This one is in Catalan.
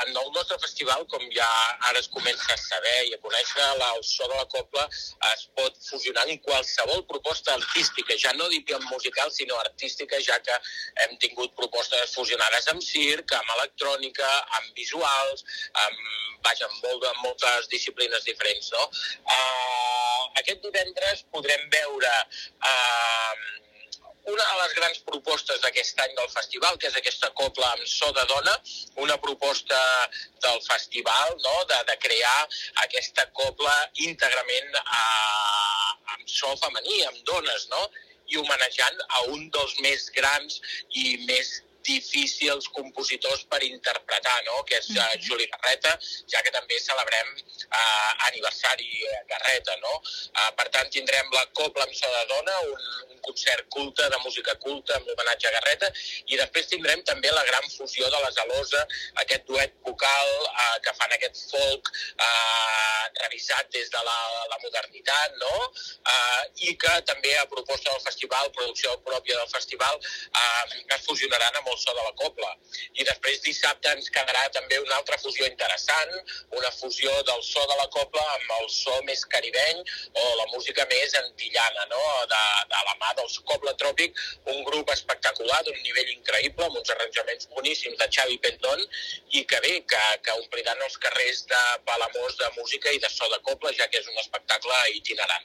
En el nostre festival, com ja ara es comença a saber i a conèixer, el so de la cobla es pot fusionar en qualsevol proposta artística, ja no diríem musical, sinó artística, ja que hem tingut propostes fusionades amb circ, amb electrònica, amb visuals, amb moltes disciplines diferents, no? Aquest divendres podrem veure una de les grans propostes d'aquest any del festival, que és aquesta cobla amb so de dona, una proposta del festival, no?, de crear aquesta cobla íntegrament amb so femení, amb dones, no?, i homenatjant a un dels més grans i més difícils compositors per interpretar, no?, que és Juli Garreta, ja que també celebrem aniversari Garreta, no? Per tant, tindrem la cobla amb so de dona, un concert culte, de música culta, amb homenatge a Garreta, i després tindrem també la gran fusió de la Zalosa, aquest duet vocal que fan aquest folk revisat des de la modernitat, no?, i que també a proposta del festival, producció pròpia del festival, es fusionaran amb el so de la cobla. I després dissabte ens quedarà també una altra fusió interessant, una fusió del so de la cobla amb el so més caribeny o la música més antillana, no?, de la mà dels Cobla Tròpic, un grup espectacular d'un nivell increïble, amb uns arranjaments boníssims de Xavi Pendón, i que bé, que ompliran els carrers de Palamós de música i de so de cobla, ja que és un espectacle itinerant.